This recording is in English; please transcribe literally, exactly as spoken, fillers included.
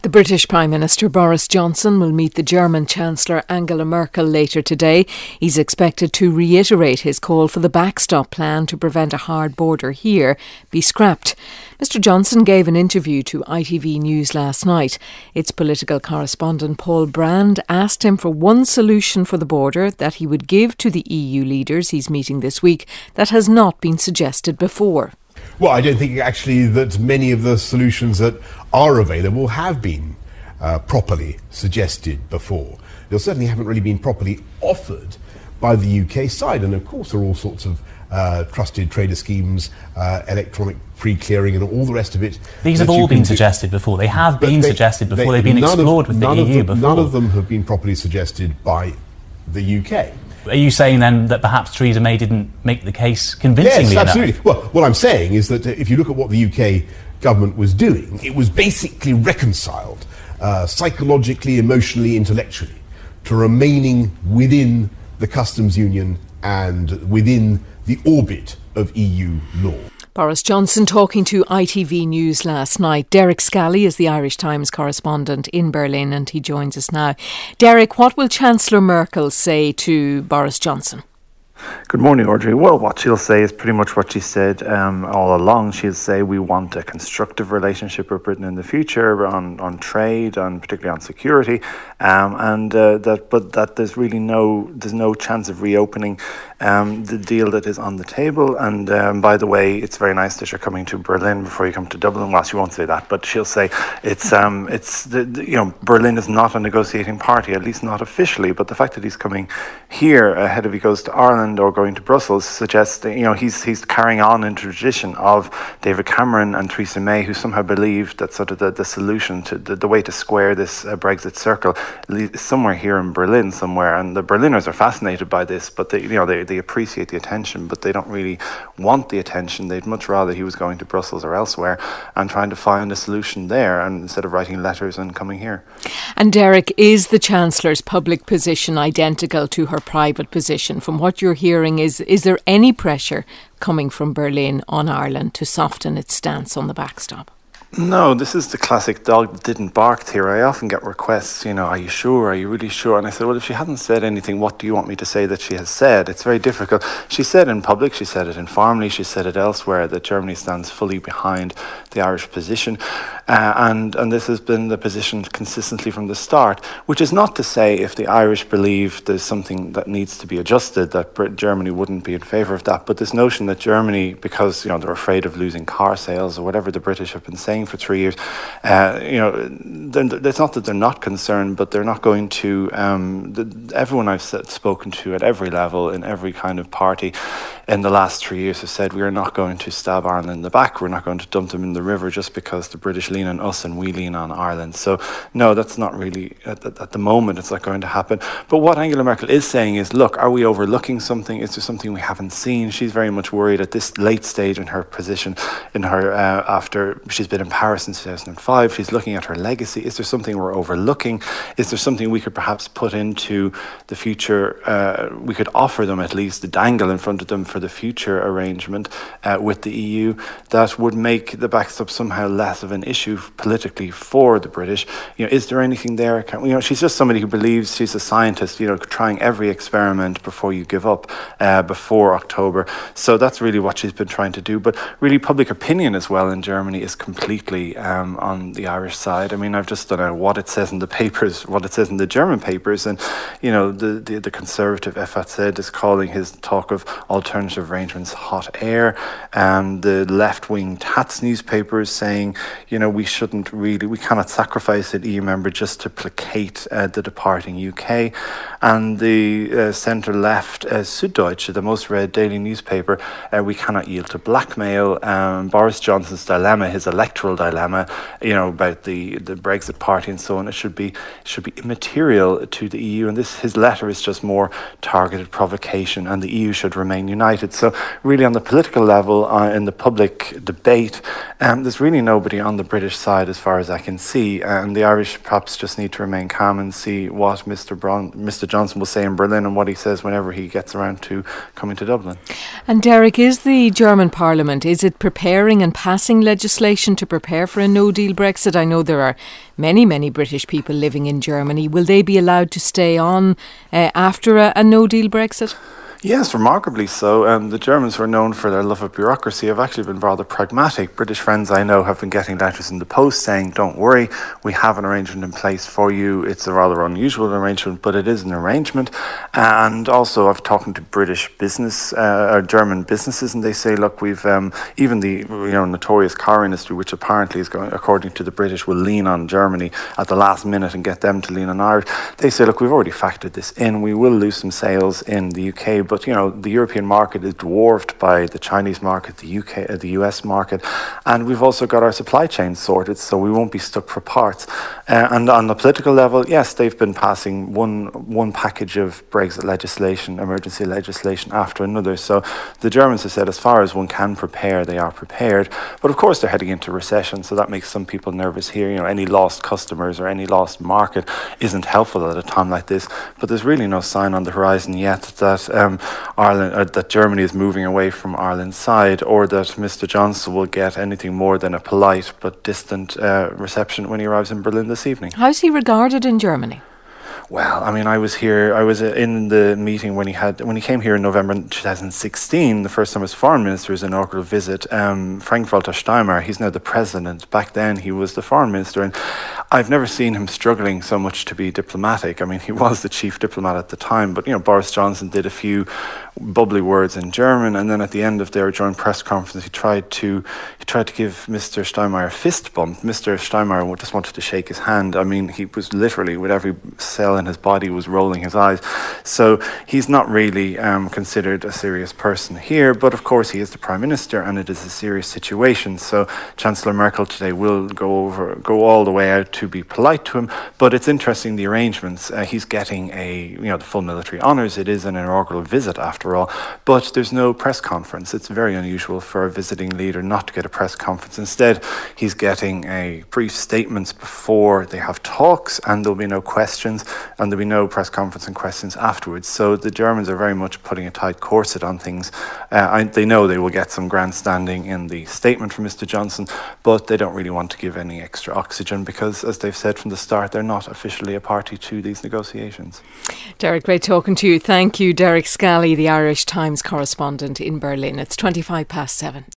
The British Prime Minister Boris Johnson will meet the German Chancellor Angela Merkel later today. He's expected to reiterate his call for the backstop plan to prevent a hard border here be scrapped. Mister Johnson gave an interview to I T V News last night. Its political correspondent Paul Brand asked him for one solution for the border that he would give to the E U leaders he's meeting this week that has not been suggested before. Well, I don't think actually that many of the solutions that are available have been uh, properly suggested before. They certainly haven't really been properly offered by the U K side. And of course there are all sorts of uh, trusted trader schemes, uh, electronic pre-clearing and all the rest of it. These have all been do. suggested before. They have been they, suggested before. They, They've been explored of, with the E U them, before. None of them have been properly suggested by the U K. Are you saying then that perhaps Theresa May didn't make the case convincingly enough? Yes, absolutely. enough? Well, what I'm saying is that if you look at what the U K government was doing, it was basically reconciled uh, psychologically, emotionally, intellectually to remaining within the customs union and within the orbit of E U law. Boris Johnson talking to I T V News last night. Derek Scally is the Irish Times correspondent in Berlin and he joins us now. Derek, what will Chancellor Merkel say to Boris Johnson? Good morning, Audrey. Well, what she'll say is pretty much what she said um, all along. She'll say we want a constructive relationship with Britain in the future on, on trade, and particularly on security, um, and uh, that, but that there's really no there's no chance of reopening um, the deal that is on the table. And um, by the way, it's very nice that you're coming to Berlin before you come to Dublin. Well, she won't say that, but she'll say it's um, it's the, the, you know Berlin is not a negotiating party, at least not officially. But the fact that he's coming here ahead of he goes to Ireland or going to Brussels suggests that, you know, he's he's carrying on in tradition of David Cameron and Theresa May, who somehow believed that sort of the, the solution to the, the way to square this uh, Brexit circle is somewhere here in Berlin somewhere. And the Berliners are fascinated by this, but they you know they, they appreciate the attention, but they don't really want the attention. They'd much rather he was going to Brussels or elsewhere and trying to find a solution there, and instead of writing letters and coming here. And Derek, is the Chancellor's public position identical to her private position? From what you're hearing, is is there any pressure coming from Berlin on Ireland to soften its stance on the backstop? No, this is the classic dog that didn't bark theory. I often get requests, you know, are you sure? Are you really sure? And I said, well, if she hasn't said anything, what do you want me to say that she has said? It's very difficult. She said in public, she said it informally, she said it elsewhere, that Germany stands fully behind the Irish position. Uh, and, and this has been the position consistently from the start, which is not to say if the Irish believe there's something that needs to be adjusted, that Brit- Germany wouldn't be in favour of that. But this notion that Germany, because, you know, they're afraid of losing car sales or whatever the British have been saying for three years, uh, you know, it's not that they're not concerned, but they're not going to. Um, the, everyone I've said, spoken to at every level in every kind of party in the last three years have said we are not going to stab Ireland in the back. We're not going to dump them in the river just because the British lean on us and we lean on Ireland. So no, that's not really at, at the moment. It's not going to happen. But what Angela Merkel is saying is, look, are we overlooking something? Is there something we haven't seen? She's very much worried at this late stage in her position, in her uh, after she's been in Paris in two thousand five. She's looking at her legacy. Is there something we're overlooking? Is there something we could perhaps put into the future? Uh, we could offer them at least a dangle in front of them for the future arrangement uh, with the E U that would make the backstop somehow less of an issue politically for the British. You know, is there anything there? Can, you know, she's just somebody who believes, she's a scientist, you know, trying every experiment before you give up uh, before October. So that's really what she's been trying to do. But really public opinion as well in Germany is completely um, on the Irish side. I mean, I've just done a what it says in the papers, what it says in the German papers, and, you know, the, the, the conservative F A Z is calling his talk of alternative arrangements hot air, and the left-wing Taz newspaper is saying, you know, we shouldn't really, we cannot sacrifice an E U member just to placate uh, the departing U K. And the uh, centre-left uh, Süddeutsche, the most read daily newspaper, uh, we cannot yield to blackmail. Um, Boris Johnson's dilemma, his electoral dilemma, you know, about the, the Brexit party and so on, it should be should be immaterial to the E U. And this, his letter is just more targeted provocation, and the E U should remain united. So really on the political level, uh, in the public debate, um, there's really nobody on the British side as far as I can see, and the Irish perhaps just need to remain calm and see what Mister Bron- Mister Johnson will say in Berlin and what he says whenever he gets around to coming to Dublin. And Derek, is the German Parliament, is it preparing and passing legislation to prepare for a no-deal Brexit? I know there are many, many British people living in Germany. Will they be allowed to stay on uh, after a, a no-deal Brexit? Yes, remarkably so. Um, the Germans, who are known for their love of bureaucracy, have actually been rather pragmatic. British friends I know have been getting letters in the post saying, don't worry, we have an arrangement in place for you. It's a rather unusual arrangement, but it is an arrangement. And also I've talked to British business, uh, or German businesses, and they say, look, we've, um, even the you know notorious car industry, which apparently is going, according to the British, will lean on Germany at the last minute and get them to lean on Ireland. They say, look, we've already factored this in. We will lose some sales in the U K, but, you know, the European market is dwarfed by the Chinese market, the U K, uh, the U S market, and we've also got our supply chain sorted, so we won't be stuck for parts. Uh, and on the political level, yes, they've been passing one one package of Brexit legislation, emergency legislation after another. So the Germans have said, as far as one can prepare, they are prepared. But of course, they're heading into recession, so that makes some people nervous here. You know, any lost customers or any lost market isn't helpful at a time like this. But there's really no sign on the horizon yet that um, Ireland, uh, that Germany is moving away from Ireland's side, or that Mister Johnson will get anything more than a polite but distant uh, reception when he arrives in Berlin this evening. How's he regarded in Germany? Well, I mean, I was here, I was in the meeting when he had, when he came here in November twenty sixteen, the first time as foreign minister, his inaugural visit. Um, Frank-Walter Steinmeier, he's now the president. Back then, he was the foreign minister, and I've never seen him struggling so much to be diplomatic. I mean, he was the chief diplomat at the time, but, you know, Boris Johnson did a few bubbly words in German, and then at the end of their joint press conference, he tried to he tried to give Mister Steinmeier a fist bump. Mister Steinmeier just wanted to shake his hand. I mean, he was literally, with every cell in his body, was rolling his eyes. So he's not really um, considered a serious person here, but of course he is the Prime Minister, and it is a serious situation. So Chancellor Merkel today will go over, go all the way out to be polite to him. But it's interesting, the arrangements. Uh, he's getting a, you know, the full military honours. It is an inaugural visit after all, but there's no press conference. It's very unusual for a visiting leader not to get a press conference. Instead, he's getting a brief statements before they have talks, and there'll be no questions, and there'll be no press conference and questions afterwards. So the Germans are very much putting a tight corset on things. Uh, I, they know they will get some grandstanding in the statement from Mister Johnson, but they don't really want to give any extra oxygen because, as they've said from the start, they're not officially a party to these negotiations. Derek, great talking to you. Thank you, Derek Scally, the Irish Times correspondent in Berlin. It's twenty-five past seven.